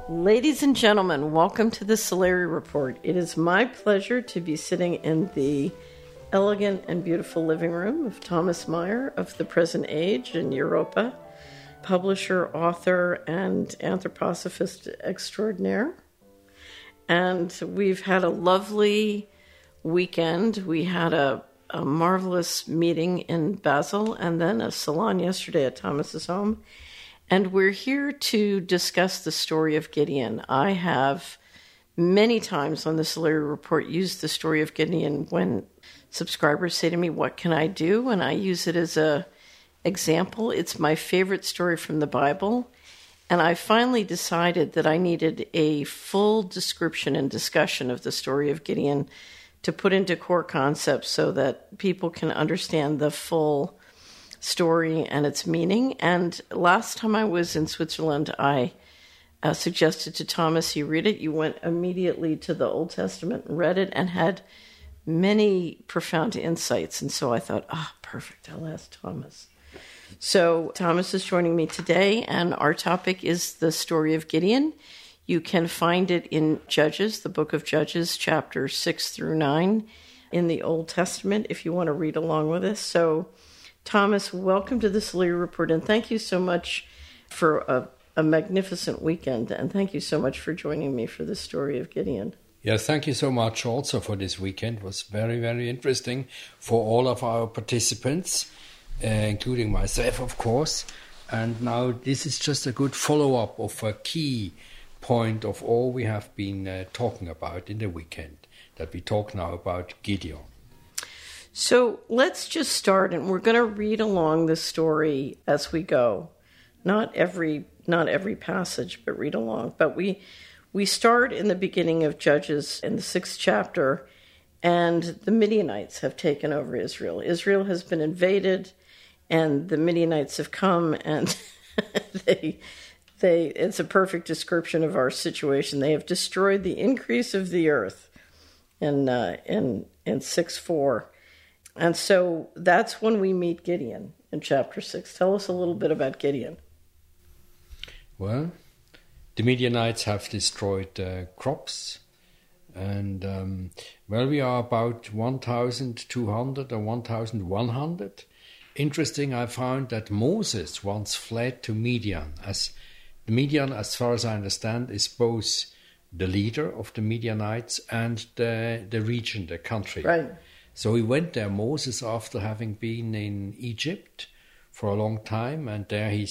Ladies and gentlemen, welcome to the Solari Report. It is my pleasure to be sitting in the elegant and beautiful living room of Thomas Meyer of The Present Age in Europa, publisher, author, and anthroposophist extraordinaire. And we've had a lovely weekend. We had a marvelous meeting in Basel and then a salon yesterday at Thomas's home. And we're here to discuss the story of Gideon. I have many times on the Solari Report used the story of Gideon when subscribers say to me, what can I do? And I use it as an example. It's my favorite story from the Bible. And I finally decided that I needed a full description and discussion of the story of Gideon to put into core concepts so that people can understand the full story and its meaning. And last time I was in Switzerland, I suggested to Thomas he read it. You went immediately to the Old Testament and read it and had many profound insights. And so I thought, perfect, I'll ask Thomas. So Thomas is joining me today, and our topic is the story of Gideon. You can find it in Judges, the book of Judges, chapters 6 through 9 in the Old Testament, if you want to read along with us. So Thomas, welcome to the Solari Report, and thank you so much for a magnificent weekend, and thank you so much for joining me for the story of Gideon. Yes, thank you so much also for this weekend. It was very, very interesting for all of our participants, including myself, of course. And now this is just a good follow-up of a key point of all we have been talking about in the weekend, that we talk now about Gideon. So let's just start, and we're going to read along the story as we go. Not every passage, but read along. But we start in the beginning of Judges in the 6th chapter, and the Midianites have taken over Israel. Israel has been invaded, and the Midianites have come, and it's a perfect description of our situation. They have destroyed the increase of the earth in 6:4. And so that's when we meet Gideon in chapter 6. Tell us a little bit about Gideon. Well, the Midianites have destroyed crops, and we are about 1,200 or 1,100. Interesting, I found that Moses once fled to Midian. As far as I understand, is both the leader of the Midianites and the region, the country. Right. So he went there, Moses, after having been in Egypt for a long time, and there he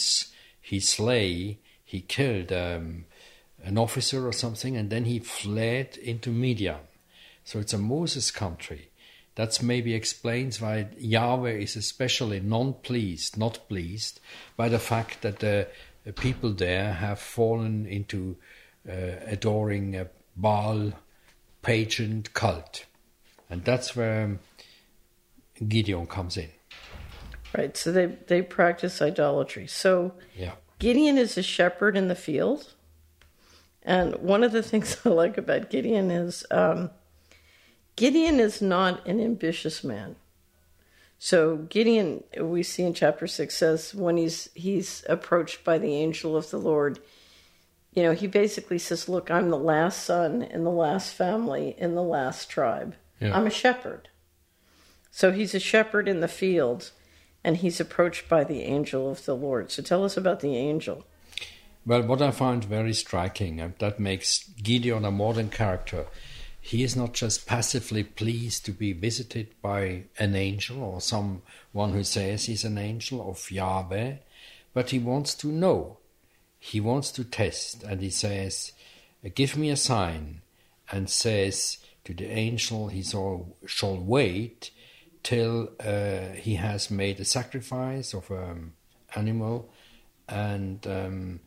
killed an officer or something, and then he fled into Midian. So it's a Moses country. That maybe explains why Yahweh is especially not pleased by the fact that the people there have fallen into adoring a Baal pagan cult. And that's where Gideon comes in. Right, so they practice idolatry. So yeah. Gideon is a shepherd in the field. And one of the things I like about Gideon is Gideon is not an ambitious man. So Gideon, we see in chapter 6, says when he's approached by the angel of the Lord, he basically says, look, I'm the last son in the last family in the last tribe. Yeah. I'm a shepherd. So he's a shepherd in the field, and he's approached by the angel of the Lord. So tell us about the angel. Well, what I find very striking, and that makes Gideon a modern character, he is not just passively pleased to be visited by an angel or someone who says he's an angel of Yahweh, but he wants to know. He wants to test, and he says, give me a sign, and says to the angel he shall wait till he has made a sacrifice of an animal, and then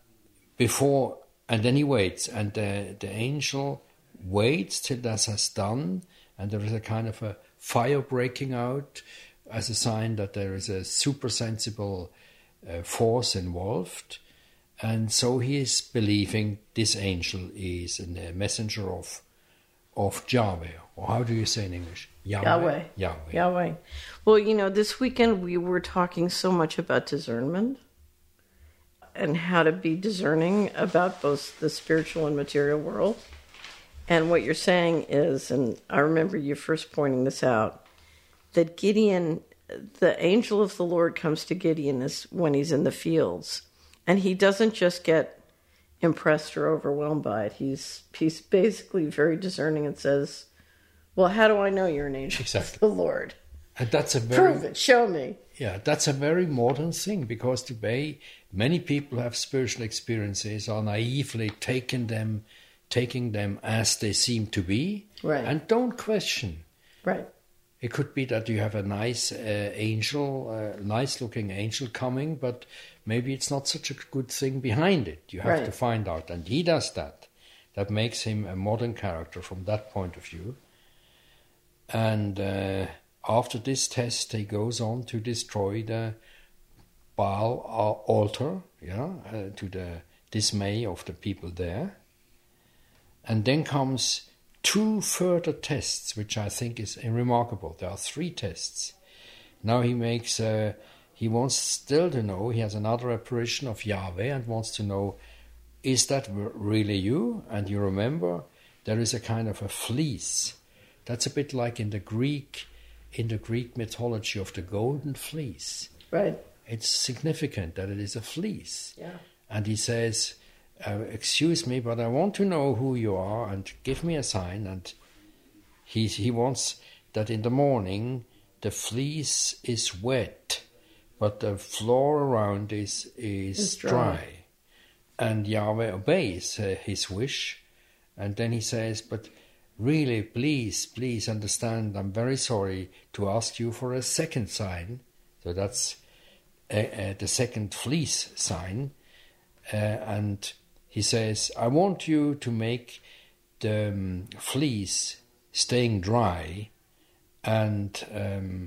he waits, and the angel waits till that has done, and there is a kind of a fire breaking out as a sign that there is a super sensible force involved. And so he is believing this angel is a messenger of Yahweh. Or how do you say in English? Yahweh. Well, this weekend we were talking so much about discernment. and how to be discerning about both the spiritual and material world. And what you're saying is, and I remember you first pointing this out, that Gideon, the angel of the Lord comes to Gideon is when he's in the fields, and he doesn't just get impressed or overwhelmed by it. He's basically very discerning and says, well, how do I know you're an angel of the Lord? And that's a very... Prove it, show me. Yeah, that's a very modern thing, because today many people have spiritual experiences, are naively taking them as they seem to be, right, and don't question. Right. It could be that you have a nice angel, nice-looking angel coming, but maybe it's not such a good thing behind it. You have to find out, and he does that. That makes him a modern character from that point of view. And after this test, he goes on to destroy the Baal altar, to the dismay of the people there. And then comes 2 further tests, which I think is remarkable. There are 3 tests. Now he wants still to know, he has another apparition of Yahweh and wants to know, is that really you? And you remember, there is a kind of a fleece. That's a bit like in the Greek mythology of the golden fleece. Right. It's significant that it is a fleece. Yeah. And he says, excuse me, but I want to know who you are and give me a sign. And he wants that in the morning the fleece is wet, but the floor around is dry. And Yahweh obeys his wish. And then he says, but really, please understand, I'm very sorry to ask you for a second sign. So that's the second fleece sign. And he says, I want you to make the fleece staying dry and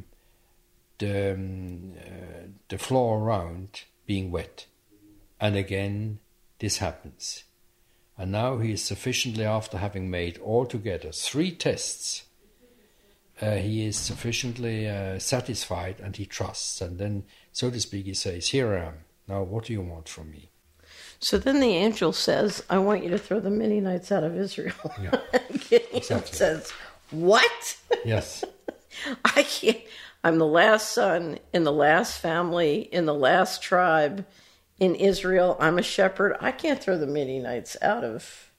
the floor around being wet. And again, this happens. And now he is sufficiently, after having made altogether 3 tests, he is sufficiently satisfied, and he trusts. And then, so to speak, he says, here I am. Now what do you want from me? So then the angel says, I want you to throw the Midianites out of Israel. Yeah, Gideon says, what? Yes. I can't. I'm the last son in the last family, in the last tribe in Israel. I'm a shepherd. I can't throw the Midianites out of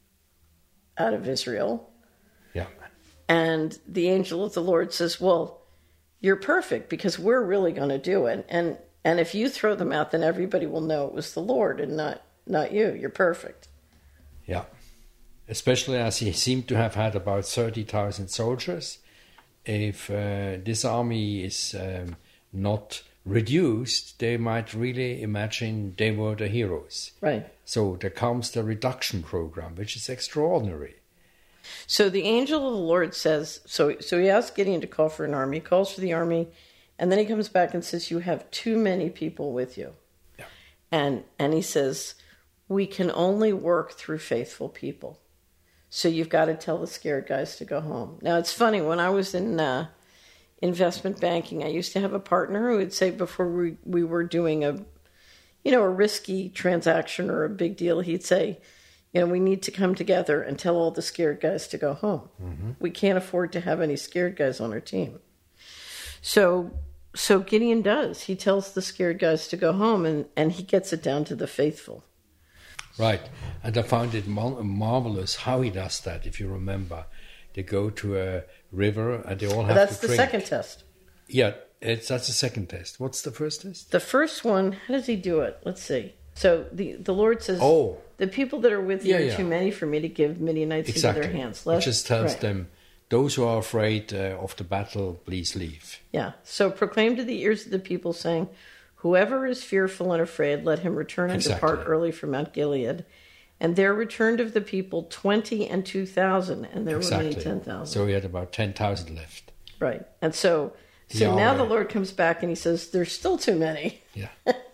Israel. Yeah. And the angel of the Lord says, well, you're perfect because we're really going to do it. And if you throw them out, then everybody will know it was the Lord and not you. You're perfect. Yeah. Especially as he seemed to have had about 30,000 soldiers. If this army is not reduced, they might really imagine they were the heroes. Right. So there comes the reduction program, which is extraordinary. So the angel of the Lord says, so he asks Gideon to call for an army, he calls for the army, and then he comes back and says, you have too many people with you. Yeah. And he says, we can only work through faithful people. So you've got to tell the scared guys to go home. Now, it's funny, when I was in investment banking, I used to have a partner who would say before we were doing a risky transaction or a big deal, he'd say, we need to come together and tell all the scared guys to go home. Mm-hmm. We can't afford to have any scared guys on our team. So Gideon does. He tells the scared guys to go home, and he gets it down to the faithful. Right, and I found it marvelous how he does that. If you remember, they go to a river and they all have to drink. That's the second test. Yeah, that's the second test. What's the first test? The first one, how does he do it? Let's see. So the Lord says, the people that are with you are too many for me to give Midianites into their hands. It just tells them, those who are afraid of the battle, please leave. Yeah, so proclaim to the ears of the people, saying, whoever is fearful and afraid, let him return and depart early from Mount Gilead. And there returned of the people 20 and 2,000, and there were many 10,000. So he had about 10,000 left. Right. And so now the Lord comes back and he says, there's still too many. Yeah.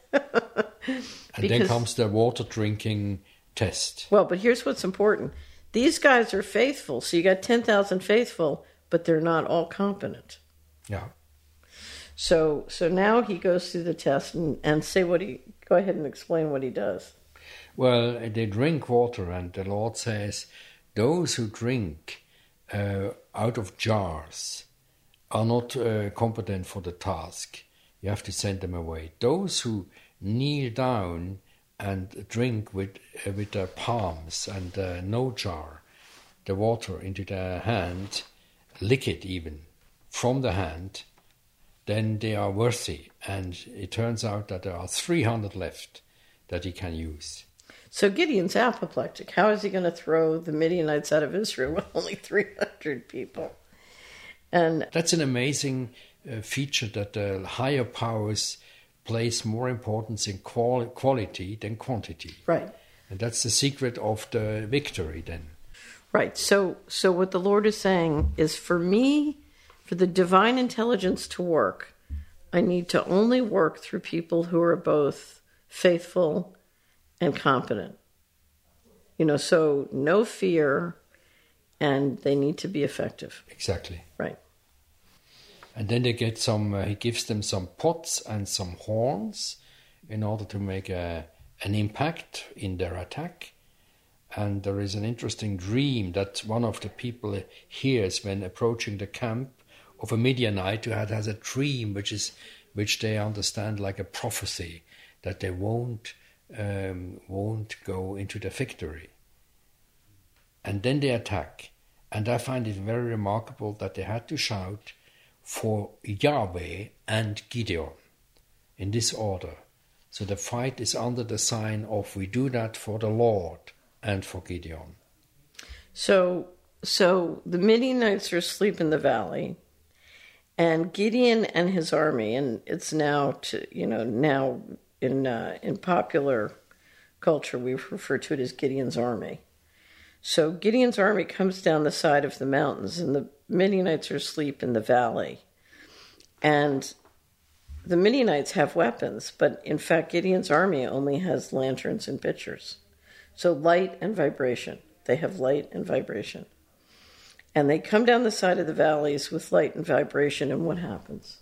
And then comes the water drinking test. Well, but here's what's important. These guys are faithful. So you got 10,000 faithful, but they're not all competent. Yeah. So now he goes through the test and say what he... Go go ahead and explain what he does. Well, they drink water, and the Lord says, those who drink out of jars are not competent for the task. You have to send them away. Those who kneel down and drink with their palms and no jar, the water into their hand, lick it even from the hand, then they are worthy. And it turns out that there are 300 left that he can use. So Gideon's apoplectic. How is he going to throw the Midianites out of Israel with only 300 people? And that's an amazing feature, that the higher powers place more importance in quality than quantity. Right. And that's the secret of the victory then. Right. So what the Lord is saying is, for me, for the divine intelligence to work, I need to only work through people who are both faithful and competent. So no fear, and they need to be effective. Exactly. Right. And then they get he gives them some pots and some horns in order to make an impact in their attack. And there is an interesting dream that one of the people hears when approaching the camp of a Midianite who has a dream which they understand like a prophecy, that they won't go into the victory. And then they attack. And I find it very remarkable that they had to shout for Yahweh and Gideon in this order. So the fight is under the sign of, we do that for the Lord and for Gideon. So the Midianites are asleep in the valley, and Gideon and his army, and it's now now in popular culture we refer to it as Gideon's army. So Gideon's army comes down the side of the mountains, and the Midianites are asleep in the valley. And the Midianites have weapons, but in fact Gideon's army only has lanterns and pitchers. So light and vibration. They have light and vibration. And they come down the side of the valleys with light and vibration, and what happens?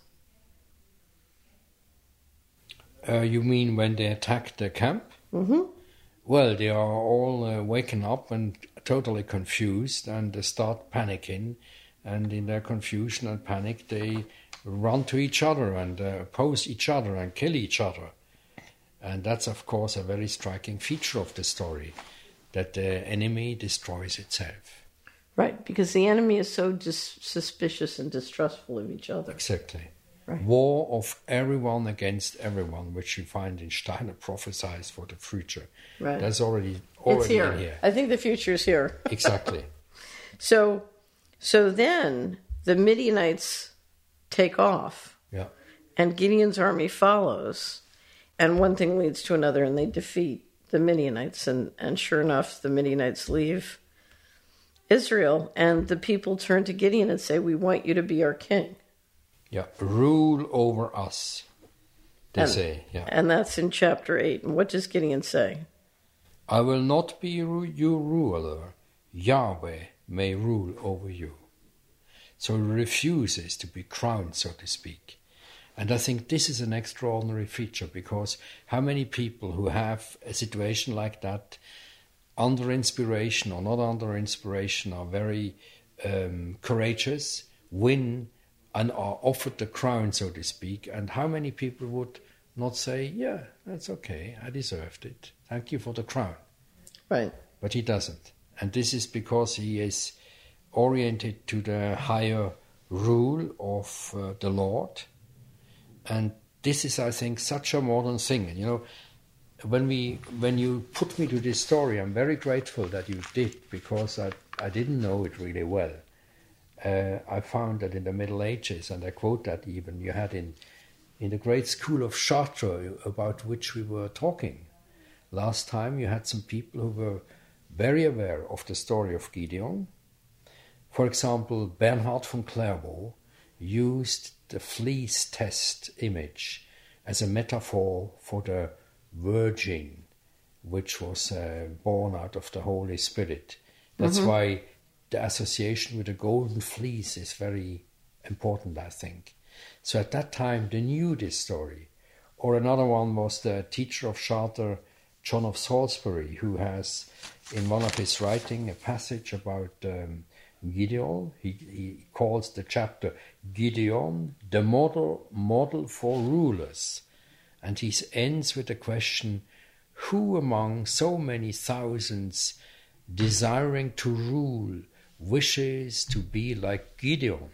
You mean when they attack the camp? Mm-hmm. Well, they are all waken up and totally confused, and they start panicking. And in their confusion and panic, they run to each other and oppose each other and kill each other. And that's, of course, a very striking feature of the story, that the enemy destroys itself. Right, because the enemy is so suspicious and distrustful of each other. Exactly. Right. War of everyone against everyone, which you find in Steiner prophesies for the future. Right. That's already it's here. In here. I think the future is here. Exactly. So then the Midianites take off. Yeah. And Gideon's army follows. And one thing leads to another, and they defeat the Midianites. And sure enough, the Midianites leave Israel, and the people turn to Gideon and say, "We want you to be our king." Yeah, rule over us, they say. Yeah. And that's in chapter 8. And what does Gideon say? I will not be your ruler. Yahweh may rule over you. So he refuses to be crowned, so to speak. And I think this is an extraordinary feature, because how many people who have a situation like that, under inspiration or not under inspiration, are very courageous, win and are offered the crown, so to speak, and how many people would not say, yeah, that's okay, I deserved it, thank you for the crown. Right. But he doesn't. And this is because he is oriented to the higher rule of the Lord. And this is, I think, such a modern thing. And, when you put me to this story, I'm very grateful that you did, because I didn't know it really well. I found that in the Middle Ages, and I quote that even, you had in the great school of Chartres, about which we were talking last time, you had some people who were very aware of the story of Gideon. For example, Bernhard von Clairvaux used the fleece test image as a metaphor for the Virgin, which was born out of the Holy Spirit. That's why the association with the golden fleece is very important, I think. So at that time, they knew this story Or another one was the teacher of Charter, John of Salisbury, who has, in one of his writing, a passage about Gideon. He calls the chapter Gideon, the model for rulers. And he ends with the question, who among so many thousands desiring to rule wishes to be like Gideon?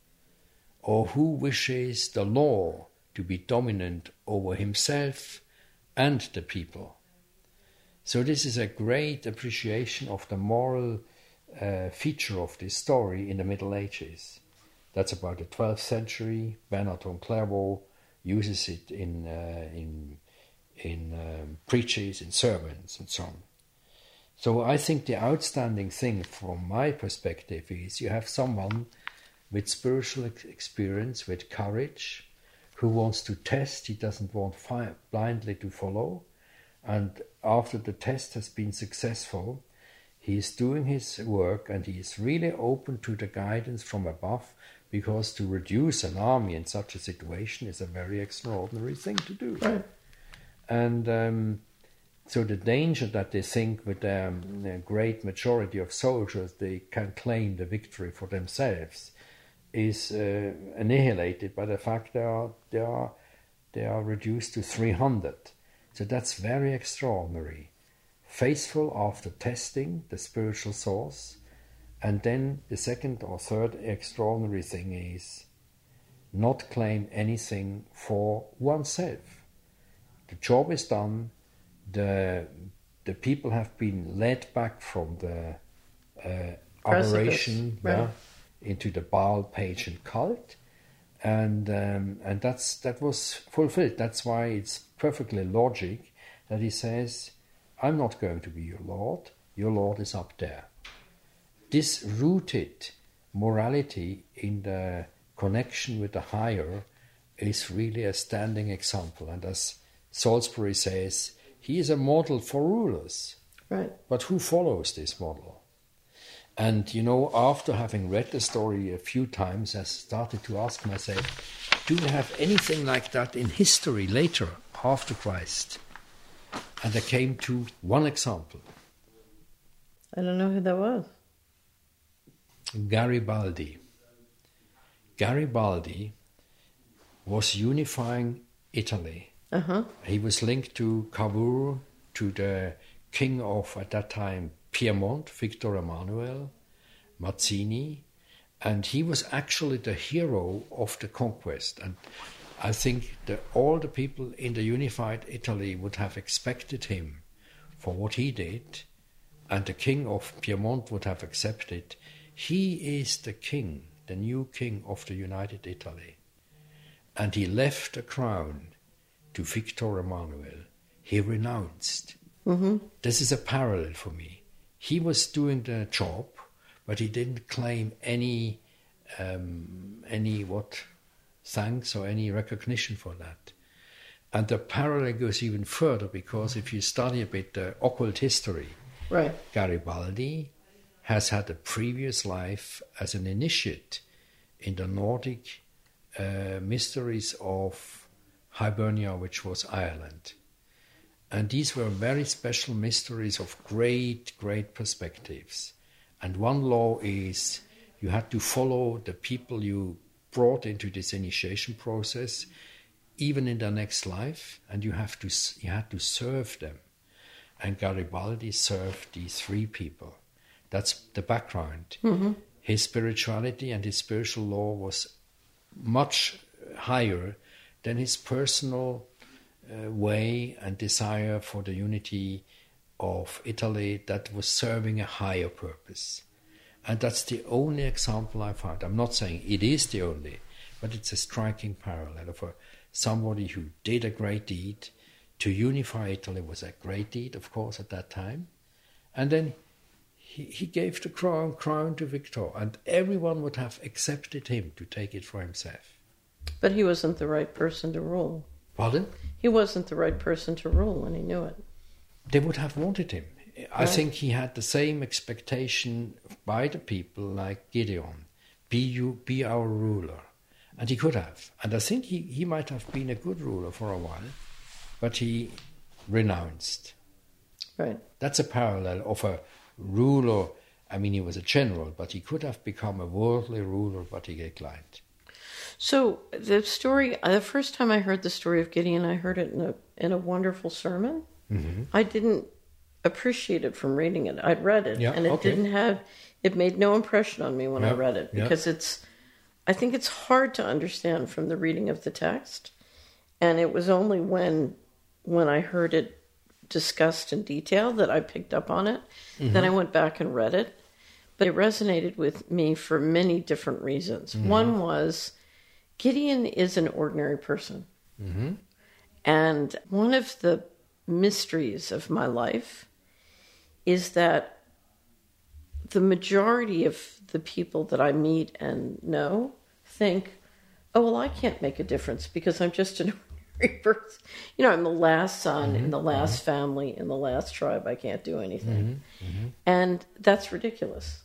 Or who wishes the law to be dominant over himself and the people? So this is a great appreciation of the moral feature of this story in the Middle Ages. That's about the 12th century. Bernard von Clairvaux uses it in preaches, in sermons, and so on. So I think the outstanding thing from my perspective is you have someone with spiritual experience, with courage, who wants to test. He doesn't want blindly to follow. And after the test has been successful, he is doing his work and he is really open to the guidance from above, because to reduce an army in such a situation is a very extraordinary thing to do. Right. And so the danger that they think with the great majority of soldiers they can claim the victory for themselves is annihilated by the fact they are reduced to 300. So that's very extraordinary. Faithful after testing the spiritual source. And then the second or third extraordinary thing is not claim anything for oneself. The job is done. The people have been led back from the aberration, right, into the Baal pagan cult, and that was fulfilled. That's why it's perfectly logic that he says, "I'm not going to be your Lord. Your Lord is up there." This rooted morality in the connection with the higher is really a standing example. And as Salisbury says, he is a model for rulers. Right. But who follows this model? And, after having read the story a few times, I started to ask myself, do we have anything like that in history later, after Christ? And I came to one example. I don't know who that was. Garibaldi. Garibaldi was unifying Italy. Uh-huh. He was linked to Cavour, to the king of, at that time, Piedmont, Victor Emmanuel, Mazzini, and he was actually the hero of the conquest. And I think that all the people in the unified Italy would have expected him for what he did, and the king of Piedmont would have accepted. He is the king, the new king of the united Italy. And he left the crown to Victor Emmanuel. He renounced. Mm-hmm. This is a parallel for me. He was doing the job, but he didn't claim any thanks or any recognition for that. And the parallel goes even further, because if you study a bit the occult history, right, Garibaldi has had a previous life as an initiate in the Nordic mysteries of Hibernia, which was Ireland. And these were very special mysteries of great, great perspectives. And one law is you had to follow the people you brought into this initiation process, even in their next life, and you had to serve them. And Garibaldi served these three people. That's the background. Mm-hmm. His spirituality and his spiritual law was much higher than his personal way and desire for the unity of Italy that was serving a higher purpose. And that's the only example I found. I'm not saying it is the only, but it's a striking parallel of somebody who did a great deed. To unify Italy was a great deed, of course, at that time. And then he gave the crown to Victor, and everyone would have accepted him to take it for himself. But he wasn't the right person to rule. Pardon? He wasn't the right person to rule, and he knew it. They would have wanted him. I think he had the same expectation by the people like Gideon. Be our ruler. And he could have. And I think he might have been a good ruler for a while. but he renounced. Right. That's a parallel of a ruler. I mean, he was a general, but he could have become a worldly ruler, but he declined. So the story, the first time I heard the story of Gideon, I heard it in a wonderful sermon. Mm-hmm. I didn't appreciate it from reading it. I'd read it, and it made no impression on me when I read it, because I think it's hard to understand from the reading of the text. And it was only when I heard it discussed in detail that I picked up on it. Mm-hmm. Then I went back and read it. But it resonated with me for many different reasons. Mm-hmm. One was Gideon is an ordinary person. Mm-hmm. And one of the mysteries of my life is that the majority of the people that I meet and know think, oh, well, I can't make a difference because I'm just an ordinary person. I'm the last son in the last family, in the last tribe. I can't do anything. Mm-hmm. And that's ridiculous.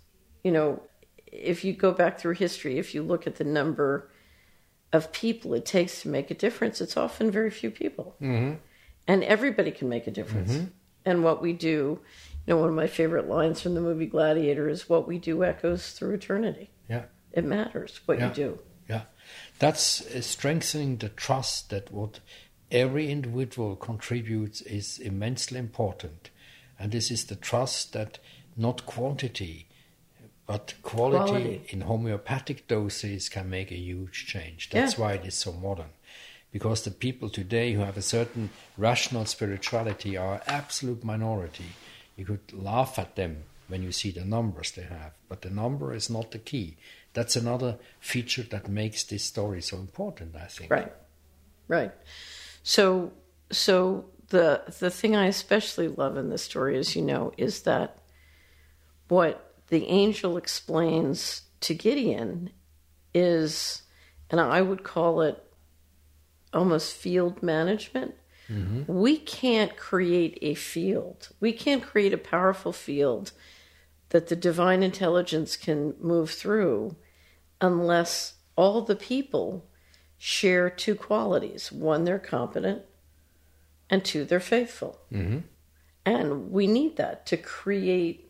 If you go back through history, if you look at the number of people it takes to make a difference, it's often very few people. Mm-hmm. And everybody can make a difference. Mm-hmm. And what we do, one of my favorite lines from the movie Gladiator is, what we do echoes through eternity. Yeah. It matters what you do. Yeah. That's strengthening the trust that what every individual contributes is immensely important. And this is the trust that not quantity, but quality in homeopathic doses can make a huge change. That's why it is so modern. Because the people today who have a certain rational spirituality are absolute minority. You could laugh at them when you see the numbers they have, but the number is not the key. That's another feature that makes this story so important, I think. Right. So the thing I especially love in this story, as you know, is that what the angel explains to Gideon is, and I would call it almost field management. Mm-hmm. We can't create a field. We can't create a powerful field that the divine intelligence can move through unless all the people share two qualities. One, they're competent, and two, they're faithful. Mm-hmm. And we need that to create,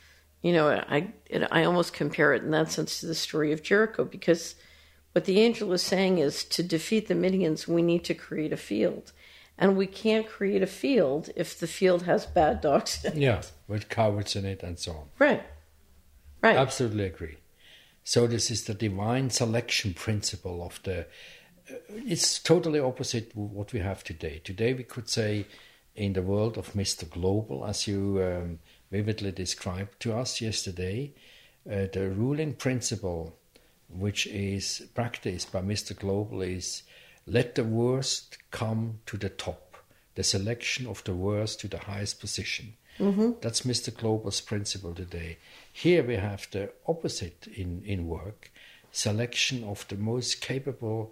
I almost compare it in that sense to the story of Jericho, because what the angel is saying is, to defeat the Midians, we need to create a field. And we can't create a field if the field has bad dogs in it. Yeah, with cowards in it and so on. Right. Absolutely agree. So this is the divine selection principle of the... it's totally opposite what we have today. Today we could say, in the world of Mr. Global, as you vividly described to us yesterday, the ruling principle which is practiced by Mr. Global is, let the worst come to the top, the selection of the worst to the highest position. Mm-hmm. That's Mr. Global's principle today. Here we have the opposite in work, selection of the most capable,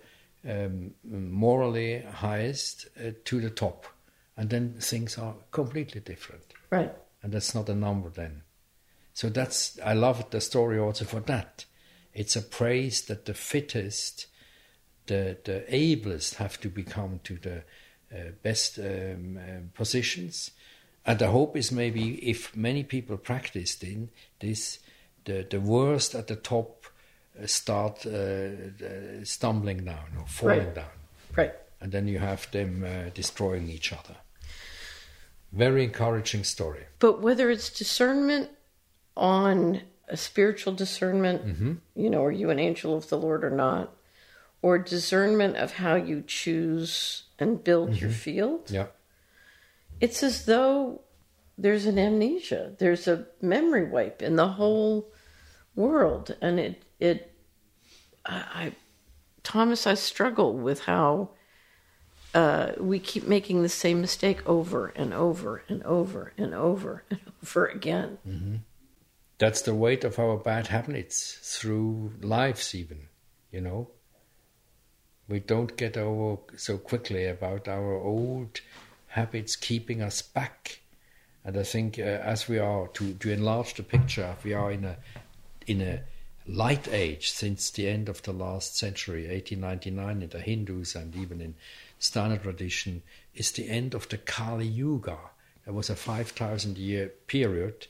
morally highest to the top. And then things are completely different. Right. And that's not a number then. So I love the story also for that. It's a praise that the fittest, the ablest have to become to the best positions. And the hope is maybe if many people practiced in this, the worst at the top start stumbling down or falling down. Right. And then you have them destroying each other. Very encouraging story. But whether it's discernment on a spiritual discernment, mm-hmm. Are you an angel of the Lord or not? Or discernment of how you choose and build mm-hmm. your field. Yeah. It's as though there's an amnesia. There's a memory wipe in the whole world. And Thomas, I struggle with how we keep making the same mistake over and over and over and over and over again. Mm-hmm. That's the weight of our bad habits through lives even, We don't get over so quickly about our old habits keeping us back. And I think as we are, to enlarge the picture, we are in a light age since the end of the last century, 1899, in the Hindus and even in Standard tradition, is the end of the Kali Yuga. There was a 5,000-year period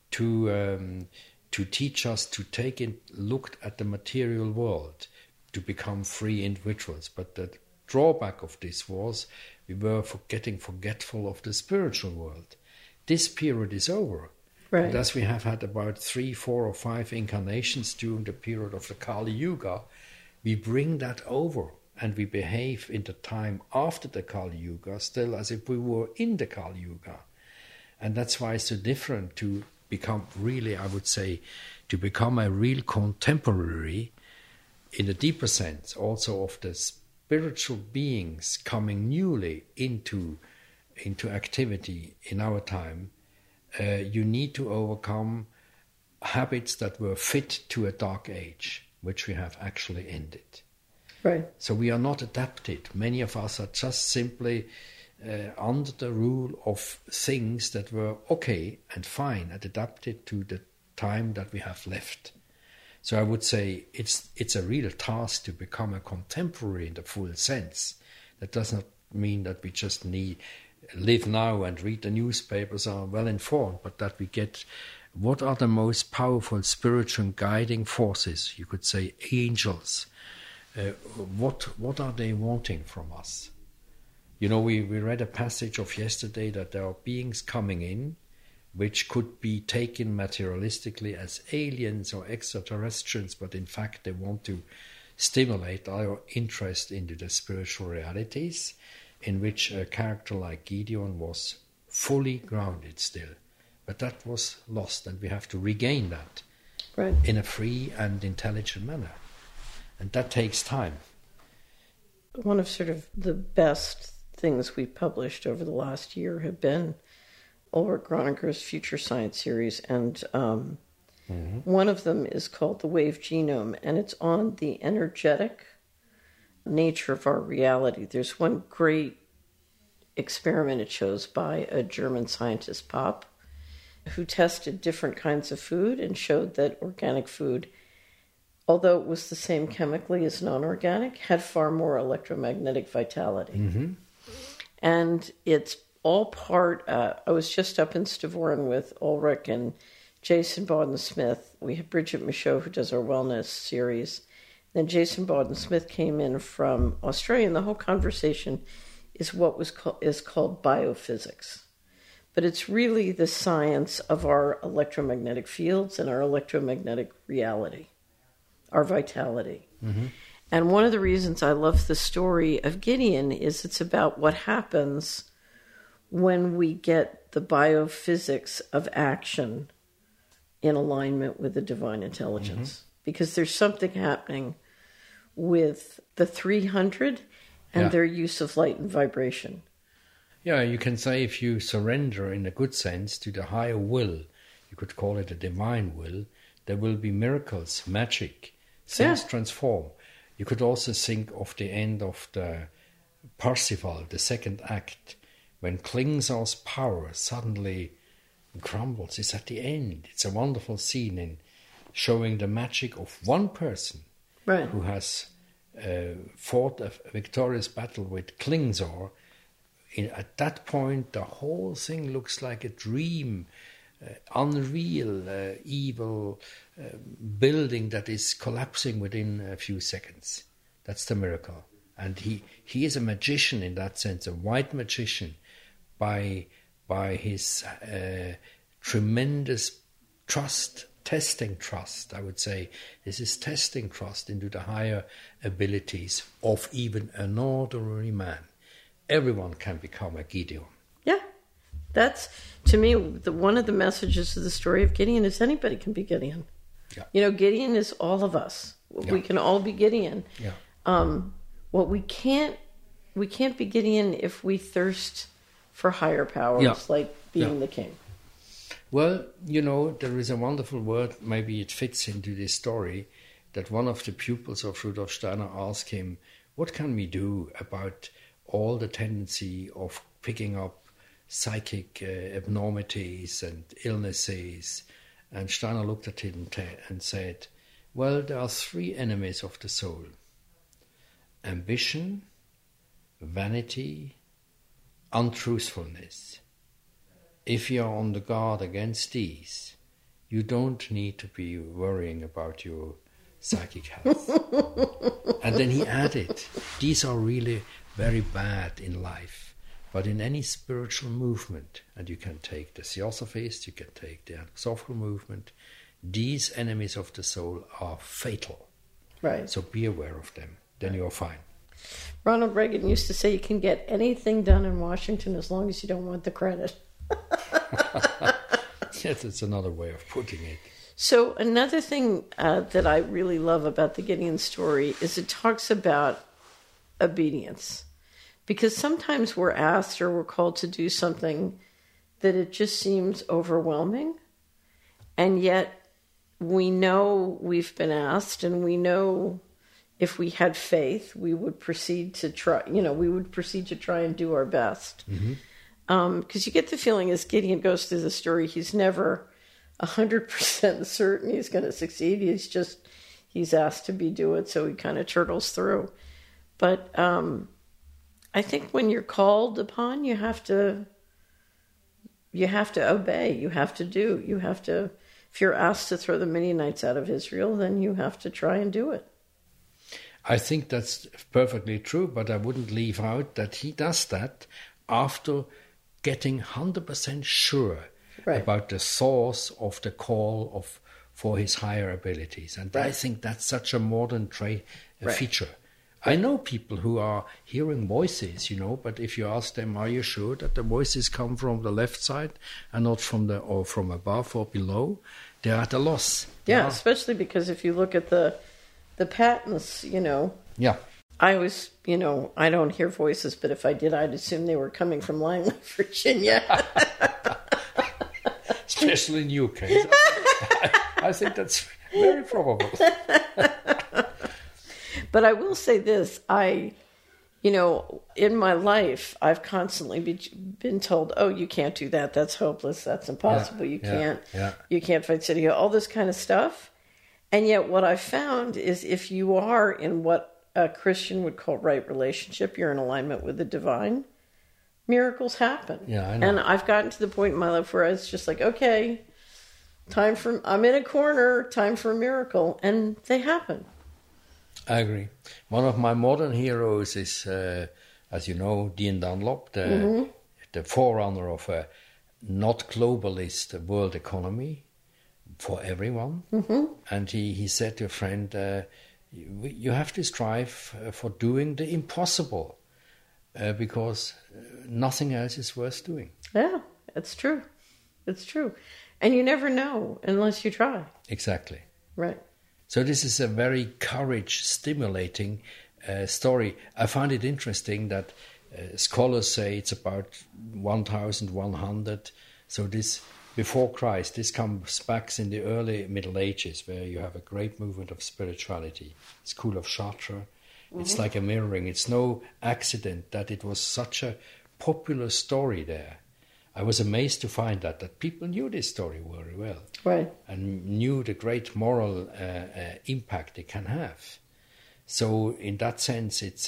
to teach us to take a look at the material world, to become free individuals. But the drawback of this was we were getting forgetful of the spiritual world. This period is over. Right. And as we have had about 3, 4 or 5 incarnations during the period of the Kali Yuga, we bring that over and we behave in the time after the Kali Yuga still as if we were in the Kali Yuga. And that's why it's so different to become really, I would say, to become a real contemporary in a deeper sense, also of the spiritual beings coming newly into activity in our time. You need to overcome habits that were fit to a dark age, which we have actually ended. Right. So we are not adapted. Many of us are just simply under the rule of things that were okay and fine and adapted to the time that we have left. So I would say it's a real task to become a contemporary in the full sense. That does not mean that we just live now and read the newspapers, are well informed, but that we get what are the most powerful spiritual guiding forces, you could say angels. What are they wanting from us? You know, we read a passage of yesterday that there are beings coming in which could be taken materialistically as aliens or extraterrestrials, but in fact they want to stimulate our interest into the spiritual realities, in which a character like Gideon was fully grounded still. But that was lost, and we have to regain that in a free and intelligent manner. And that takes time. One of sort of the best things we've published over the last year have been Ulrich Groninger's Future Science series, and one of them is called The Wave Genome, and it's on the energetic nature of our reality. There's one great experiment it shows by a German scientist, Pop, who tested different kinds of food and showed that organic food, although it was the same chemically as non-organic, had far more electromagnetic vitality. Mm-hmm. And it's all part, I was just up in Stavoren with Ulrich and Jason Bawden-Smith. We have Bridget Michaud, who does our wellness series. Then Jason Bawden-Smith came in from Australia, and the whole conversation is what is called biophysics. But it's really the science of our electromagnetic fields and our electromagnetic reality, our vitality. Mm-hmm. And one of the reasons I love the story of Gideon is it's about what happens when we get the biophysics of action in alignment with the divine intelligence. Mm-hmm. Because there's something happening with the 300 and their use of light and vibration. Yeah, you can say if you surrender in a good sense to the higher will, you could call it a divine will, there will be miracles, magic, things transform. You could also think of the end of the Parsifal, the second act, when Klingsor's power suddenly crumbles. It's at the end. It's a wonderful scene in showing the magic of one person who has fought a victorious battle with Klingsor. At that point, the whole thing looks like a dream, unreal, evil building that is collapsing within a few seconds. That's the miracle. And he is a magician in that sense, a white magician, by his tremendous trust, testing trust, I would say. This is testing trust into the higher abilities of even an ordinary man. Everyone can become a Gideon. Yeah. That's, to me, one of the messages of the story of Gideon is anybody can be Gideon. Yeah. You know, Gideon is all of us. Yeah. We can all be Gideon. Yeah. What we can't be Gideon if we thirst for higher powers, like being the king. Well, you know, there is a wonderful word, maybe it fits into this story, that one of the pupils of Rudolf Steiner asked him, what can we do about all the tendency of picking up psychic abnormities and illnesses? And Steiner looked at him and said, Well, there are three enemies of the soul: ambition, vanity, untruthfulness. If you are on the guard against these, you don't need to be worrying about your psychic health. And then he added, these are really very bad in life, but in any spiritual movement, and you can take the Theosophist, you can take the Anthroposophical movement, these enemies of the soul are fatal. Right. So be aware of them, then you're fine. Ronald Reagan used to say you can get anything done in Washington as long as you don't want the credit. Yes, it's another way of putting it. So another thing that I really love about the Gideon story is it talks about obedience. Because sometimes we're asked or we're called to do something that it just seems overwhelming. And yet we know we've been asked, and we know if we had faith, we would proceed to try, and do our best. Because you get the feeling as Gideon goes through the story, he's never 100% certain he's going to succeed. He's asked to do it, so he kind of turtles through. But I think when you're called upon, you have to obey. You have to do. You have to. If you're asked to throw the Midianites out of Israel, then you have to try and do it. I think that's perfectly true, but I wouldn't leave out that he does that after getting 100% sure about the source of the call for his higher abilities. And I think that's such a modern feature. I know people who are hearing voices, but if you ask them, are you sure that the voices come from the left side and not from above or below? They're at a loss. Yeah, especially because if you look at the patents, Yeah. I always, I don't hear voices, but if I did, I'd assume they were coming from Langley, Virginia. Especially in your case. I think that's very probable. But I will say this, in my life, I've constantly been told, oh, you can't do that. That's hopeless. That's impossible. You can't fight City Hall, all this kind of stuff. And yet what I've found is if you are in what a Christian would call right relationship, you're in alignment with the divine, miracles happen. Yeah, I know. And I've gotten to the point in my life where it's just like, okay, I'm in a corner, time for a miracle, and they happen. I agree. One of my modern heroes is, as you know, Dean Dunlop, the forerunner of a not globalist world economy for everyone. And he said to a friend, you have to strive for doing the impossible because nothing else is worth doing. Yeah, it's true. It's true. And you never know unless you try. Exactly. Right. So this is a very courage-stimulating story. I find it interesting that scholars say it's about 1,100. So this, before Christ, this comes back in the early Middle Ages, where you have a great movement of spirituality. School of Chartres. It's like a mirroring. It's no accident that it was such a popular story there. I was amazed to find that people knew this story very well, right, and knew the great moral impact it can have. So, in that sense, it's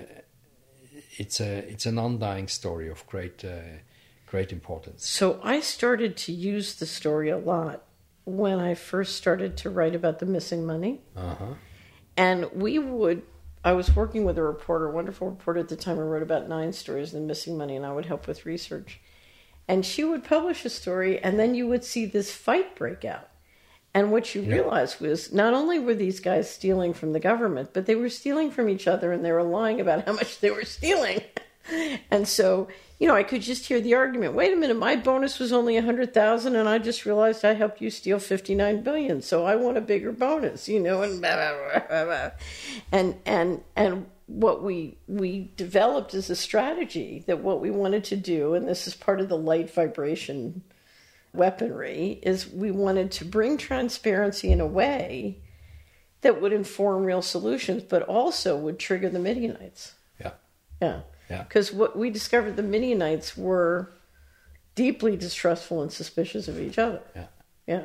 an undying story of great importance. So, I started to use the story a lot when I first started to write about the missing money, and I was working with a wonderful reporter at the time, who wrote about 9 stories of the missing money, and I would help with research. And she would publish a story, and then you would see this fight break out. And what you realized was not only were these guys stealing from the government, but they were stealing from each other, and they were lying about how much they were stealing. And so, I could just hear the argument. Wait a minute, my bonus was only 100,000, and I just realized I helped you steal 59 billion, so I want a bigger bonus, and blah, blah, blah, blah. And what we developed as a strategy, that what we wanted to do, and this is part of the light vibration weaponry, is we wanted to bring transparency in a way that would inform real solutions, but also would trigger the Midianites. Yeah. Because what we discovered, the Midianites were deeply distrustful and suspicious of each other. Yeah.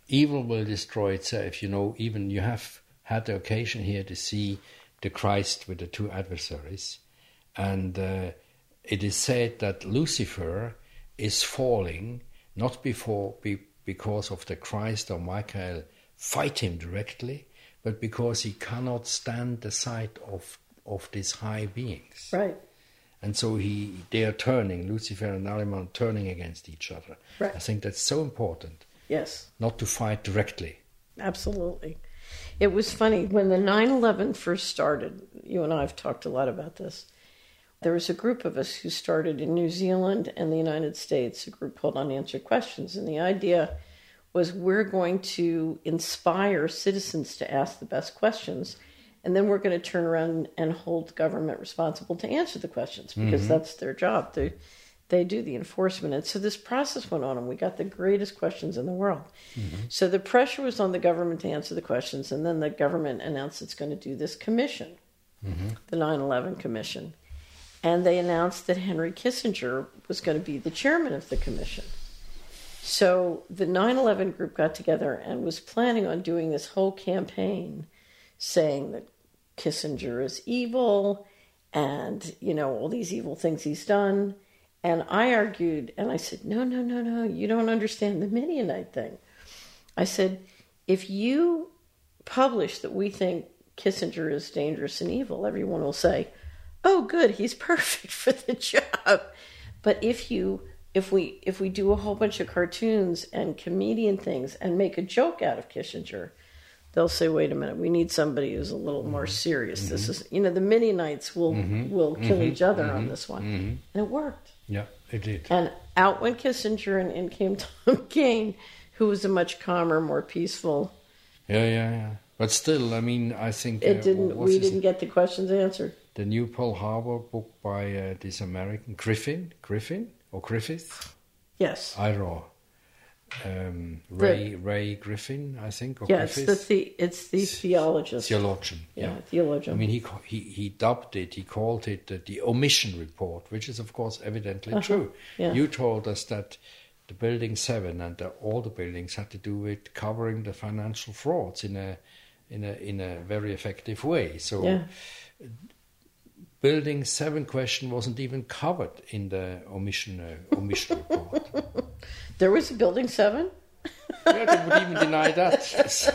evil will destroy itself. Even you have had the occasion here to see the Christ with the two adversaries, and it is said that Lucifer is falling not because of the Christ or Michael fight him directly, but because he cannot stand the sight of these high beings. Right. And so they are turning, Lucifer and Ahriman turning against each other. Right. I think that's so important. Yes. Not to fight directly. Absolutely. It was funny, when the 9/11 first started, you and I have talked a lot about this, there was a group of us who started in New Zealand and the United States, a group called Unanswered Questions. And the idea was, we're going to inspire citizens to ask the best questions, and then we're going to turn around and hold government responsible to answer the questions, because that's their job. They do the enforcement. And so this process went on, and we got the greatest questions in the world. So the pressure was on the government to answer the questions, and then the government announced it's going to do this commission, the 9/11 Commission. And they announced that Henry Kissinger was going to be the chairman of the commission. So the 9/11 group got together and was planning on doing this whole campaign saying that Kissinger is evil and, all these evil things he's done. And I argued, and I said, no, you don't understand the Midianite thing. I said, if you publish that we think Kissinger is dangerous and evil, everyone will say, oh, good, he's perfect for the job. But if we do a whole bunch of cartoons and comedian things and make a joke out of Kissinger, they'll say, wait a minute, we need somebody who's a little more serious. This is, the Midianites will kill each other on this one. And it worked. Yeah, it did. And out went Kissinger, and in came Tom Kane, who was a much calmer, more peaceful. Yeah. But still, I think... we didn't get the questions answered. The new Pearl Harbor book by this American, Griffith? Yes. I don't know. Ray Griffin, I think, or Griffith? It's the theologist. Theologian, yeah. Theologian. He dubbed it, he called it the omission report, which is, of course, evidently true. Yeah. You told us that the Building 7 and all the buildings had to do with covering the financial frauds in a very effective way. So Building 7 question wasn't even covered in the omission report. There was a Building 7? Yeah, they would even deny that.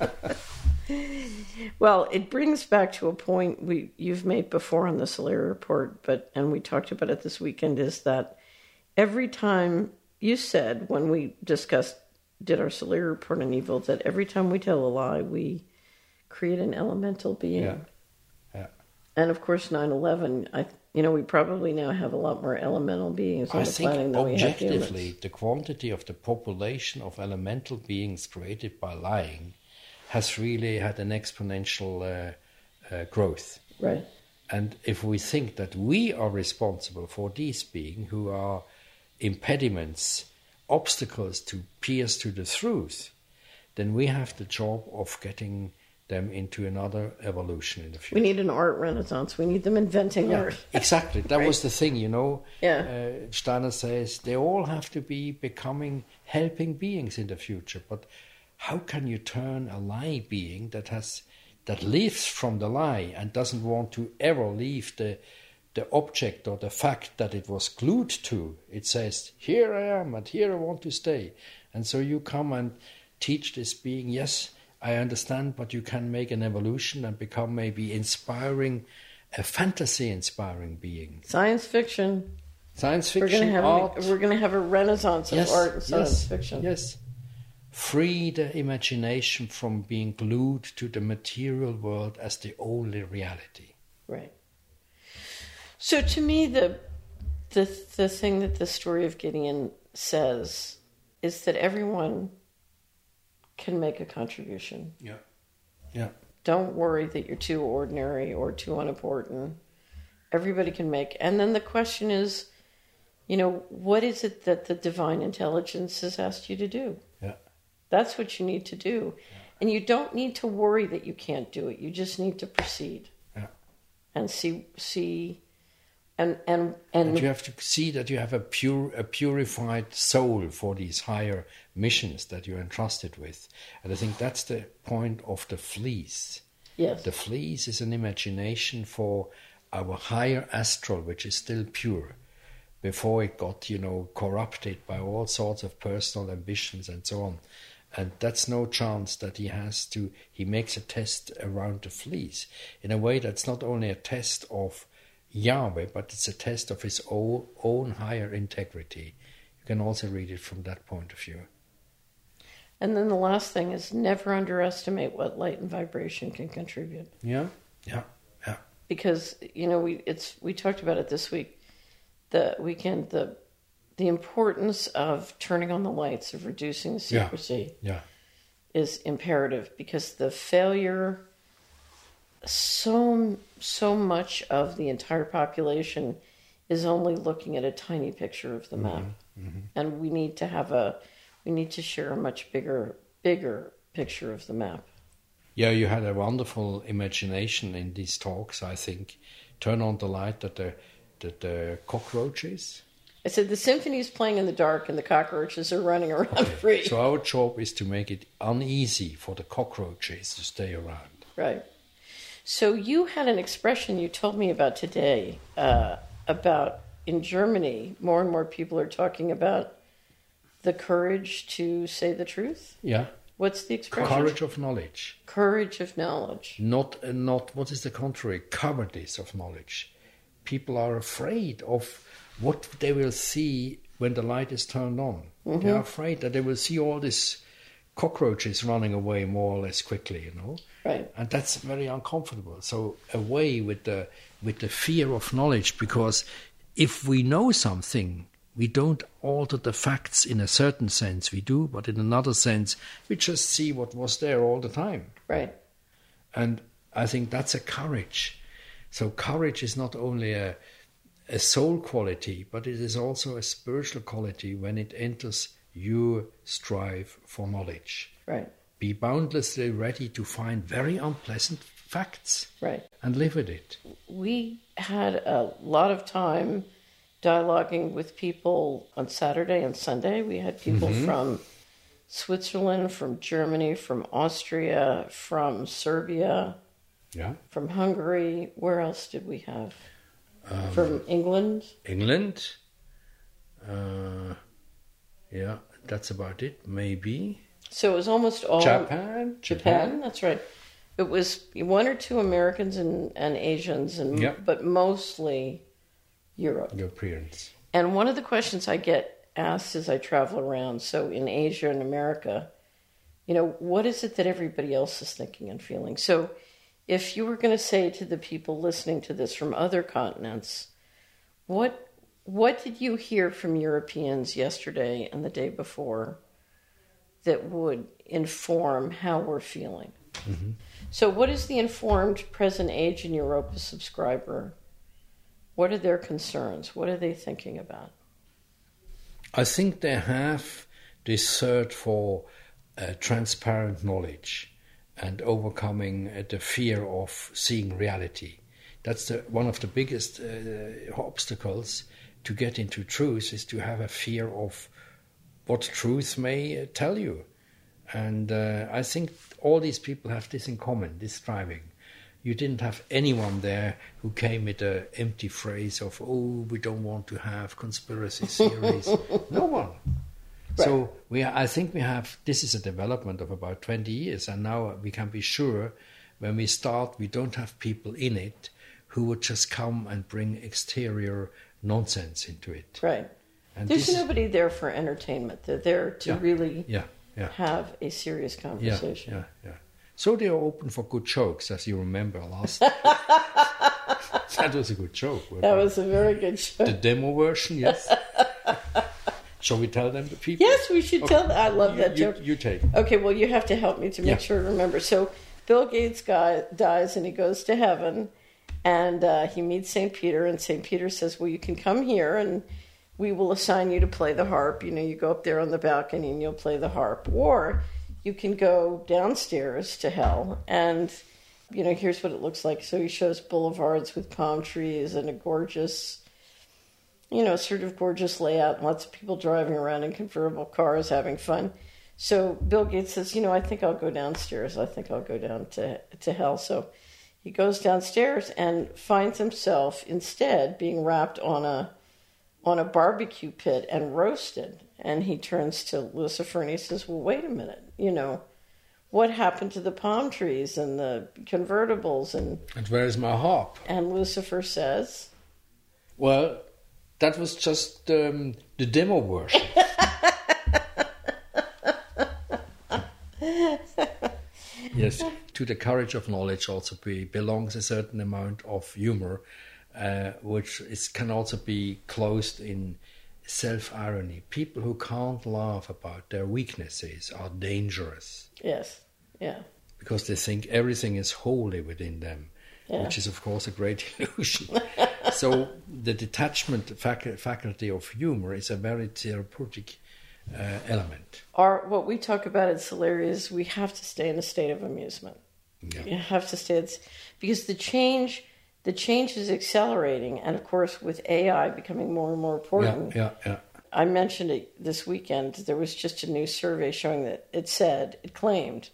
Well, it brings back to a point you've made before on the Solari Report, and we talked about it this weekend, is that every time you said, when we did our Solari Report on evil, that every time we tell a lie, we create an elemental being. Yeah. And of course, 9/11, we probably now have a lot more elemental beings on the planet than we have humans. I think objectively, the quantity of the population of elemental beings created by lying has really had an exponential growth. Right. And if we think that we are responsible for these beings who are impediments, obstacles to pierce to the truth, then we have the job of getting them into another evolution in the future. We need an art renaissance. We need them inventing art. Exactly. That was the thing, Yeah. Steiner says they all have to be becoming helping beings in the future. But how can you turn a lie being that lives from the lie and doesn't want to ever leave the object or the fact that it was glued to? It says, here I am and here I want to stay. And so you come and teach this being, yes, I understand, but you can make an evolution and become maybe a fantasy-inspiring being. Science fiction. Art. We're going to have a renaissance of art and science fiction. Yes. Free the imagination from being glued to the material world as the only reality. Right. So to me, the thing that the story of Gideon says is that everyone can make a contribution. Yeah. Don't worry that you're too ordinary or too unimportant. Everybody can make. And then the question is, what is it that the divine intelligence has asked you to do? Yeah. That's what you need to do. Yeah. And you don't need to worry that you can't do it. You just need to proceed. Yeah. And see And you have to see that you have a purified soul for these higher missions that you're entrusted with. And I think that's the point of the fleece. yes, The fleece is an imagination for our higher astral, which is still pure, before it got, corrupted by all sorts of personal ambitions and so on. And that's no chance that he makes a test around the fleece. In a way, that's not only a test of Yahweh, but it's a test of his own higher integrity. You can also read it from that point of view. and then the last thing is never underestimate what light and vibration can contribute. Yeah. Because we talked about it this week, the weekend, the importance of turning on the lights, of reducing the secrecy, is imperative, because the failure, so much of the entire population is only looking at a tiny picture of the map, and we need to share a much bigger picture of the map. Yeah, you had a wonderful imagination in these talks, I think. Turn on the light that the cockroaches. I said the symphony is playing in the dark and the cockroaches are running around free. So our job is to make it uneasy for the cockroaches to stay around. Right. So you had an expression you told me about today, about in Germany, more and more people are talking about the courage to say the truth. Yeah. What's the expression? Courage of knowledge. Courage of knowledge. Not what is the contrary? Cowardice of knowledge. People are afraid of what they will see when the light is turned on. Mm-hmm. They are afraid that they will see all these cockroaches running away more or less quickly, Right. And that's very uncomfortable. So away with the fear of knowledge, because if we know something, we don't alter the facts in a certain sense. We do, but in another sense, we just see what was there all the time. Right. And I think that's a courage. So courage is not only a soul quality, but it is also a spiritual quality when it enters your strive for knowledge. Right. Be boundlessly ready to find very unpleasant facts. Right. And live with it. We had a lot of time dialoguing with people on Saturday and Sunday. We had people from Switzerland, from Germany, from Austria, from Serbia, from Hungary. Where else did we have? From England. England. That's about it, maybe. So it was almost all... Japan, that's right. It was one or two Americans and Asians, but mostly Europeans. And one of the questions I get asked as I travel around, so in Asia and America, what is it that everybody else is thinking and feeling? So if you were going to say to the people listening to this from other continents, what did you hear from Europeans yesterday and the day before that would inform how we're feeling? Mm-hmm. So what is the informed Present Age in Europa subscriber? What are their concerns? What are they thinking about? I think they have this search for transparent knowledge and overcoming the fear of seeing reality. That's one of the biggest obstacles to get into truth, is to have a fear of what truth may tell you. And I think all these people have this in common, this striving. You didn't have anyone there who came with an empty phrase of, we don't want to have conspiracy theories. No one. Right. So I think this is a development of about 20 years, and now we can be sure when we start, we don't have people in it who would just come and bring exterior nonsense into it. Right. And there's nobody there for entertainment. They're there to really have a serious conversation. Yeah. So they are open for good jokes, as you remember last. That was a good joke. That was a very good joke. The demo version, yes. Shall we tell them, the people? Yes, we should tell them. I love that joke. You take. Okay, well, you have to help me to make sure to remember. So Bill Gates dies and he goes to heaven, and he meets St. Peter, and St. Peter says, well, you can come here and we will assign you to play the harp. You go up there on the balcony and you'll play the harp. Or you can go downstairs to hell and, here's what it looks like. So he shows boulevards with palm trees and a gorgeous sort of gorgeous layout, lots of people driving around in convertible cars having fun. So Bill Gates says, I think I'll go downstairs. I think I'll go down to hell. So he goes downstairs and finds himself instead being wrapped on a barbecue pit and roasted. And he turns to Lucifer and he says, well, wait a minute, what happened to the palm trees and the convertibles? And where's my harp? And Lucifer says, well, that was just the demo version. Yes, to the courage of knowledge also belongs a certain amount of humor, which can also be closed in self-irony. People who can't laugh about their weaknesses are dangerous. Yes, yeah. Because they think everything is holy within them, which is, of course, a great illusion. So the detachment faculty of humor is a very therapeutic element. What we talk about at Celery is we have to stay in a state of amusement. Yeah. You have to stay, because the change is accelerating, and of course with AI becoming more and more important. Yeah. I mentioned it this weekend. There was just a new survey showing that it claimed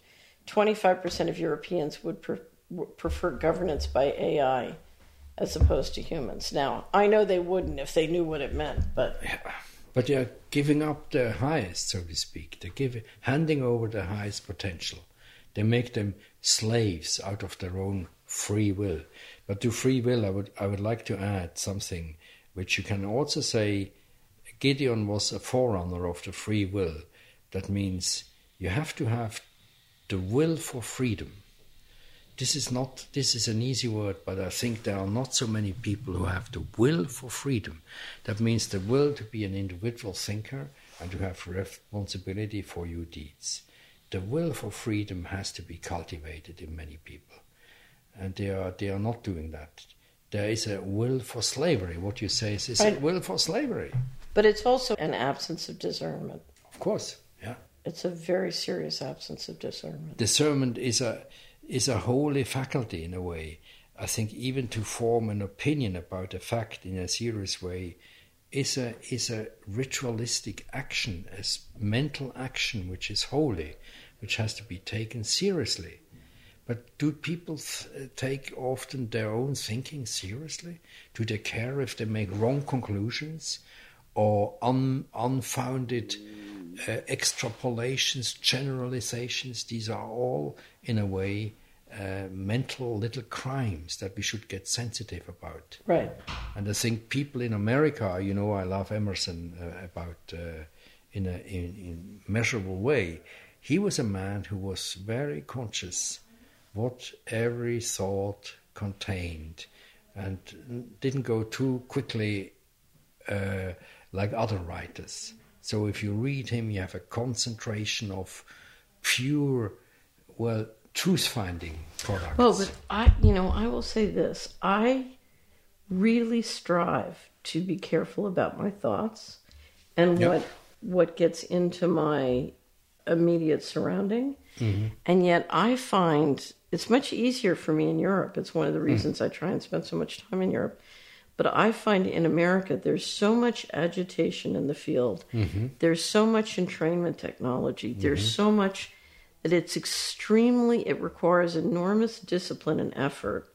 25% of Europeans would prefer governance by AI as opposed to humans. Now, I know they wouldn't if they knew what it meant, but... Yeah. But they are giving up their highest, so to speak. They're handing over their highest potential. They make them slaves out of their own free will. But to free will, I would like to add something which you can also say Gideon was a forerunner of the free will. That means you have to have the will for freedom. This is an easy word, but I think there are not so many people who have the will for freedom. That means the will to be an individual thinker and to have responsibility for your deeds. The will for freedom has to be cultivated in many people. And they are not doing that. There is a will for slavery. What you say is a will for slavery. But it's also an absence of discernment. Of course, yeah. It's a very serious absence of discernment. Discernment is a holy faculty in a way. I think even to form an opinion about a fact in a serious way is a ritualistic action, a mental action which is holy, which has to be taken seriously. But do people take often their own thinking seriously? Do they care if they make wrong conclusions or unfounded extrapolations, generalizations? These are all, in a way, mental little crimes that we should get sensitive about. Right. And I think people in America, I love Emerson in a measurable way. He was a man who was very conscious what every thought contained and didn't go too quickly like other writers. So if you read him, you have a concentration of pure, truth-finding products. Well, but I will say this. I really strive to be careful about my thoughts and what gets into my immediate surrounding. Mm-hmm. And yet I find it's much easier for me in Europe. It's one of the reasons I try and spend so much time in Europe. But I find in America, there's so much agitation in the field. Mm-hmm. There's so much entrainment technology. Mm-hmm. There's so much that it requires enormous discipline and effort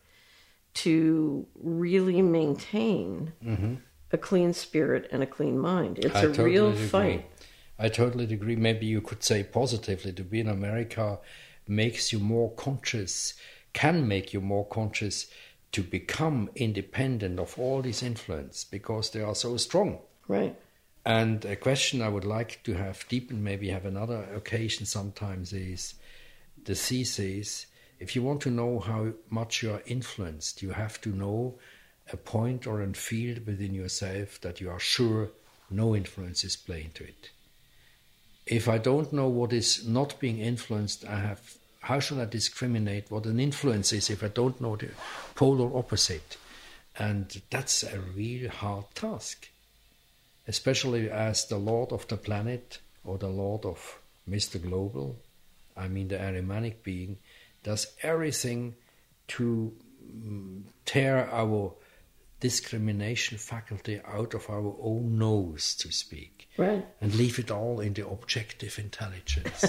to really maintain a clean spirit and a clean mind. It's a real fight. I totally agree. Maybe you could say positively, to be in America makes you more conscious, can make you more conscious to become independent of all these influence because they are so strong. Right. And a question I would like to have deepened, maybe have another occasion sometimes, is the thesis. If you want to know how much you are influenced, you have to know a point or a field within yourself that you are sure no influence is playing to it. If I don't know what is not being influenced, how should I discriminate what an influence is if I don't know the polar opposite? And that's a real hard task, especially as the Lord of the planet or the Lord of Mr. Global, I mean the Ahrimanic being, does everything to tear our discrimination faculty out of our own nose, so to speak, Right. and leave it all in the objective intelligence.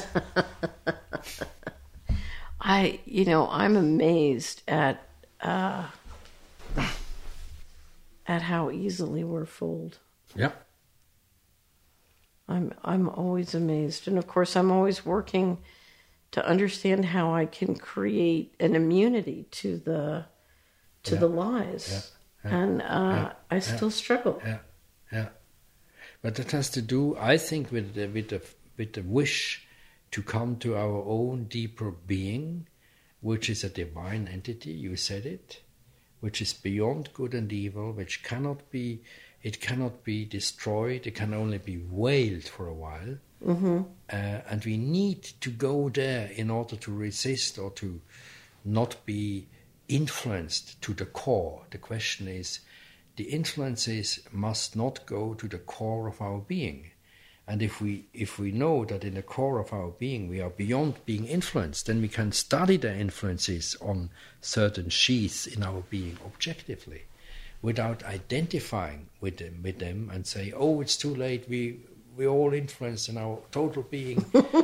I'm amazed at how easily we're fooled. Yeah. I'm always amazed, and of course, I'm always working to understand how I can create an immunity to the lies, and I still struggle. Yeah. But that has to do, I think, with the wish to come to our own deeper being, which is a divine entity. You said it, which is beyond good and evil, which cannot be destroyed. It can only be veiled for a while. Mm-hmm. And we need to go there in order to resist or to not be influenced to the core. The question is, the influences must not go to the core of our being. And if we know that in the core of our being we are beyond being influenced, then we can study the influences on certain sheaths in our being objectively, without identifying with them and say, oh, it's too late, we're all influenced in our total being,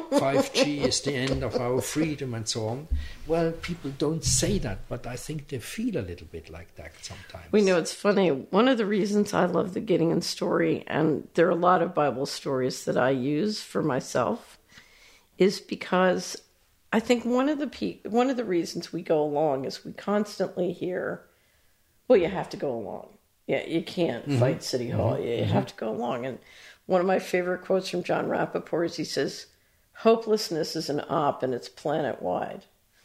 5G is the end of our freedom and so on. Well, people don't say that, but I think they feel a little bit like that sometimes. We know, it's funny. One of the reasons I love the Gideon story, and there are a lot of Bible stories that I use for myself, is because I think one of the reasons we go along is we constantly hear, well, you have to go along. Yeah, you can't fight City Hall. You have to go along. And one of my favorite quotes from John Rappaport is he says, hopelessness is an op and it's planet-wide.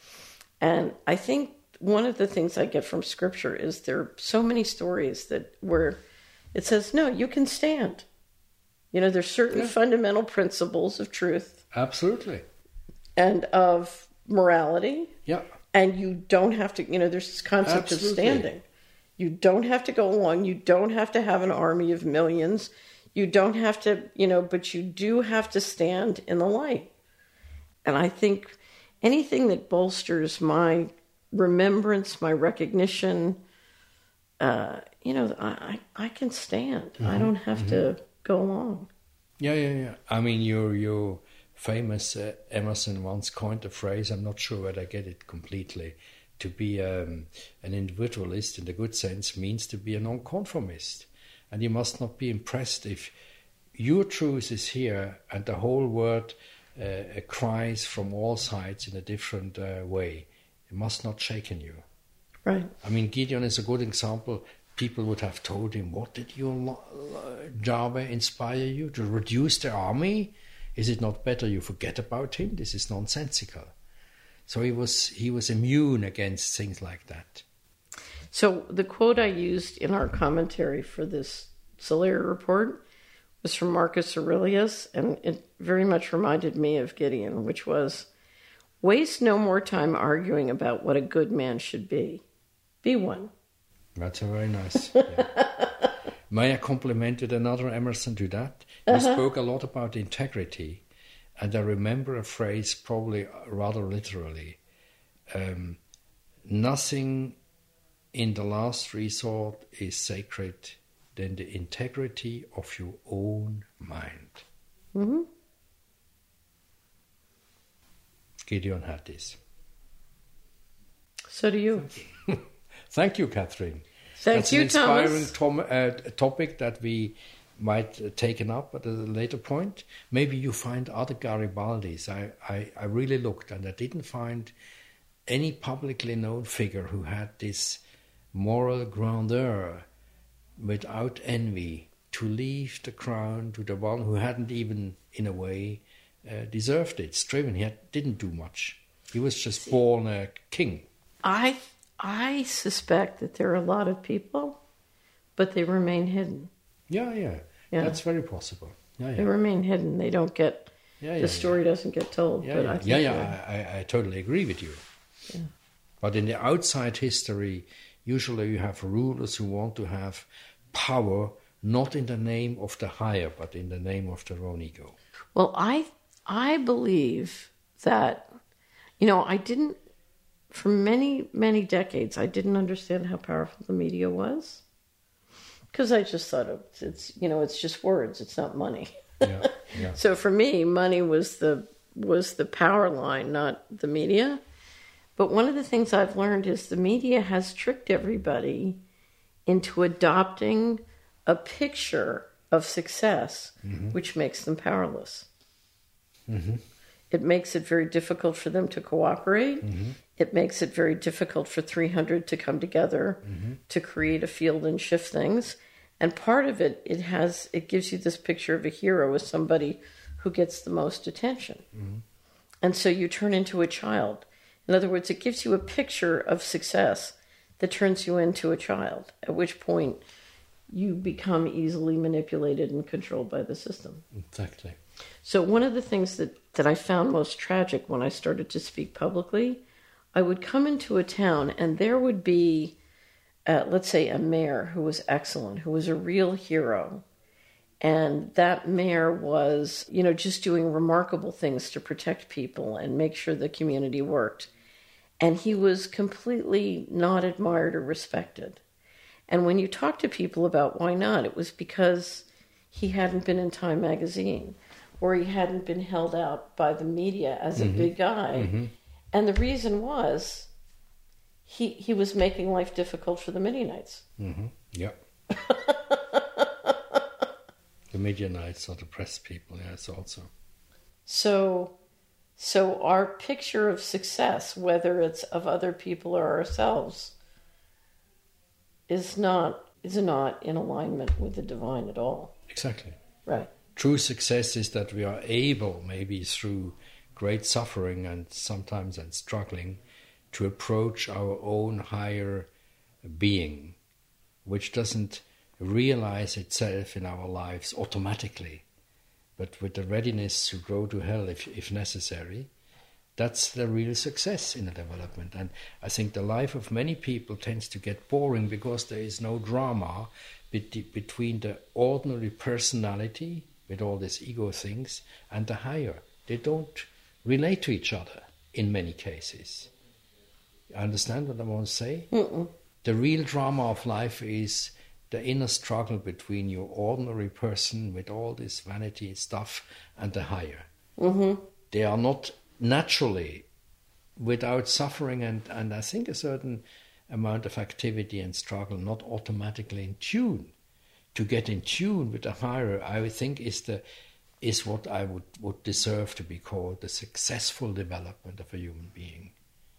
And I think one of the things I get from Scripture is there are so many stories where it says, no, you can stand. There's certain fundamental principles of truth. Absolutely. And of morality. Yeah. And you don't have to, there's this concept of standing. You don't have to go along. You don't have to have an army of millions. You don't have to, but you do have to stand in the light. And I think anything that bolsters my remembrance, my recognition, I can stand. I don't have to go along. Yeah. I mean, your famous Emerson once coined a phrase, I'm not sure whether I get it completely, to be an individualist in the good sense means to be a nonconformist. And you must not be impressed if your truth is here and the whole world cries from all sides in a different way. It must not shaken you. Right. I mean, Gideon is a good example. People would have told him, what did your Yahweh inspire you to reduce the army? Is it not better you forget about him? This is nonsensical. So he was immune against things like that. So the quote I used in our commentary for this Solari report was from Marcus Aurelius, and it very much reminded me of Gideon, which was, waste no more time arguing about what a good man should be. Be one. That's very nice. Yeah. May I compliment with another Emerson to that? He spoke a lot about integrity, and I remember a phrase probably rather literally. Nothing in the last resort is sacred than the integrity of your own mind. Mm-hmm. Gideon had this. So do you. Thank you, Catherine. Thank you, Thomas. That's an inspiring topic that we might taken up at a later point. Maybe you find other Garibaldis. I really looked and I didn't find any publicly known figure who had this moral grandeur without envy to leave the crown to the one who hadn't even, in a way, deserved it. Striven, didn't do much. He was just born a king. I suspect that there are a lot of people, but they remain hidden. Yeah. That's very possible. Yeah. They remain hidden. They don't get, the story doesn't get told. I totally agree with you. Yeah. But in the outside history, usually you have rulers who want to have power, not in the name of the higher, but in the name of their own ego. Well, I believe that, I didn't, for many, many decades, I didn't understand how powerful the media was. Because I just thought it's it's just words. It's not money. Yeah, yeah. So for me, money was the power line, not the media. But one of the things I've learned is the media has tricked everybody into adopting a picture of success, which makes them powerless. Mm-hmm. It makes it very difficult for them to cooperate. Mm-hmm. It makes it very difficult for 300 to come together to create a field and shift things. And part of it, it gives you this picture of a hero as somebody who gets the most attention. Mm-hmm. And so you turn into a child. In other words, it gives you a picture of success that turns you into a child, at which point you become easily manipulated and controlled by the system. Exactly. So one of the things that I found most tragic when I started to speak publicly, I would come into a town and there would be, let's say, a mayor who was excellent, who was a real hero. And that mayor was, just doing remarkable things to protect people and make sure the community worked. And he was completely not admired or respected. And when you talk to people about why not, it was because he hadn't been in Time magazine, or he hadn't been held out by the media as a big guy. Mm-hmm. And the reason was he was making life difficult for the Midianites. Mm-hmm. Yeah. The Midianites are the press people, yes, also. So our picture of success, whether it's of other people or ourselves, is not in alignment with the divine at all. Exactly. Right. True success is that we are able, maybe through great suffering and sometimes and struggling, to approach our own higher being, which doesn't realize itself in our lives automatically, but with the readiness to go to hell if necessary. That's the real success in a development. And I think the life of many people tends to get boring because there is no drama between the ordinary personality with all these ego things and the higher. They don't relate to each other in many cases. You understand what I want to say? Mm-mm. The real drama of life is the inner struggle between your ordinary person with all this vanity stuff and the higher. Mm-hmm. They are not naturally, without suffering and I think a certain amount of activity and struggle, not automatically in tune. To get in tune with the higher, I would think is what I would deserve to be called the successful development of a human being.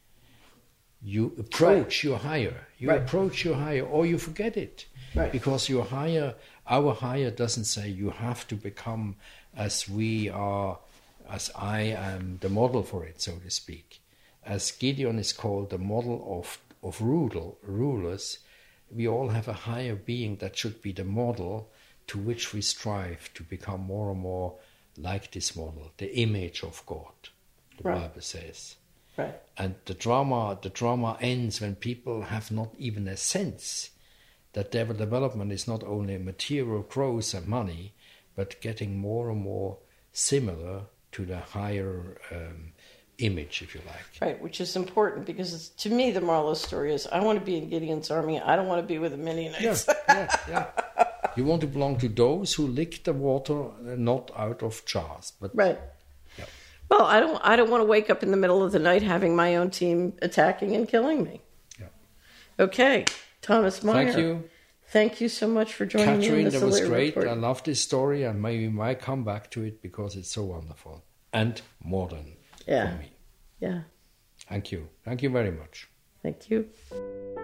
You approach your higher. You approach your higher, or you forget it. Right. Because your higher, our higher doesn't say you have to become as we are, as I am the model for it, so to speak. As Gideon is called the model of rulers, we all have a higher being that should be the model to which we strive to become more and more like this model, the image of God, the Bible says. Right. And the drama ends when people have not even a sense that their development is not only material growth and money, but getting more and more similar to the higher image, if you like. Right, which is important because to me the moral of the story is I want to be in Gideon's army. I don't want to be with the Midianites. Yeah. You want to belong to those who lick the water not out of jars. But right. Yeah. Well, I don't want to wake up in the middle of the night having my own team attacking and killing me. Yeah. Okay, Thomas Meyer. Thank you. Thank you so much for joining me in the Catherine, that was great. Report. I love this story, and maybe we might come back to it because it's so wonderful and modern for me. Yeah. Thank you. Thank you very much. Thank you.